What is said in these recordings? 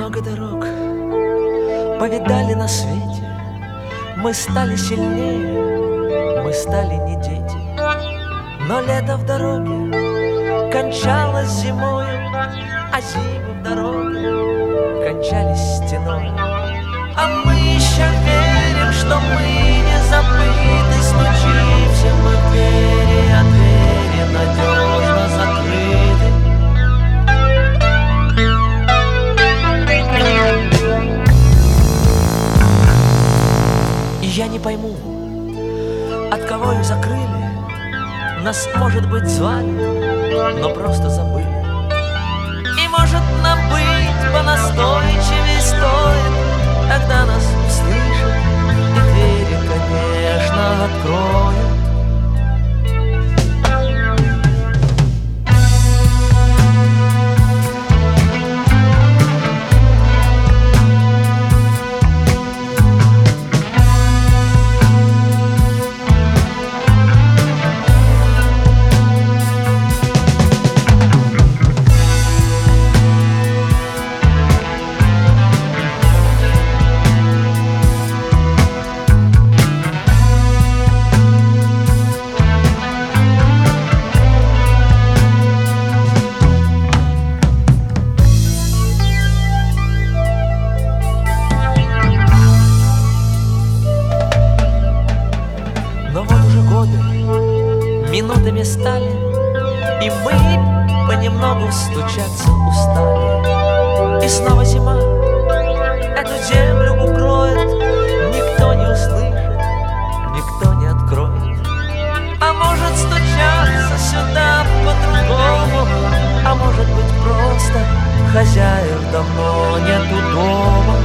много дорог повидали на свете. Мы стали сильнее, мы стали не дети. Но лето в дороге кончалось зимою, а зимы в дороге кончались стеной. А мы еще верим, что мы не забыты. Стучимся мы в двери, а двери надежно закрыты. И я не пойму, от кого их закрыли. Нас, может быть, звали, но просто забыли. И может нам быть понастойчивее стоит, когда нас услышат и двери, конечно, откроют. Минутами стали, и мы понемногу стучаться устали. И снова зима эту землю укроет, никто не услышит, никто не откроет. А может стучаться сюда по-другому, а может быть просто хозяев давно нету дома.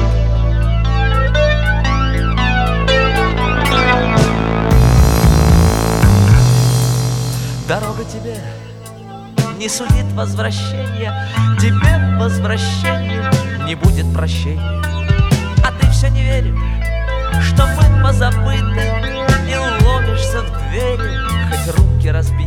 Дорога тебе не сулит возвращения, тебе возвращения не будет прощения. А ты все не веришь, что мы позабыты, и ломишься в двери, хоть руки разбиты.